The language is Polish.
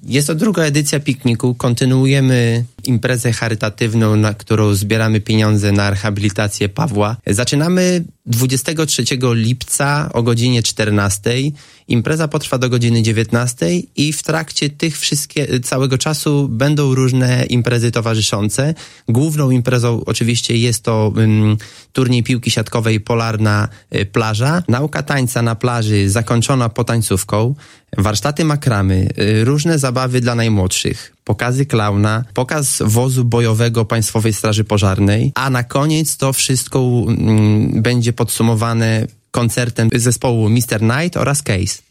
Jest to druga edycja pikniku. Kontynuujemy imprezę charytatywną, na którą zbieramy pieniądze na rehabilitację Pawła. Zaczynamy 23 lipca o godzinie 14. Impreza potrwa do godziny 19 i w trakcie całego czasu będą różne imprezy towarzyszące. Główną imprezą oczywiście jest to turniej piłki siatkowej Polarna Plaża. Nauka tańca na plaży zakończona potańcówką. Warsztaty makramy, różne zabawy dla najmłodszych, pokazy klauna, pokaz wozu bojowego Państwowej Straży Pożarnej, a na koniec to wszystko będzie podsumowane koncertem zespołu Mr. Knight oraz Case.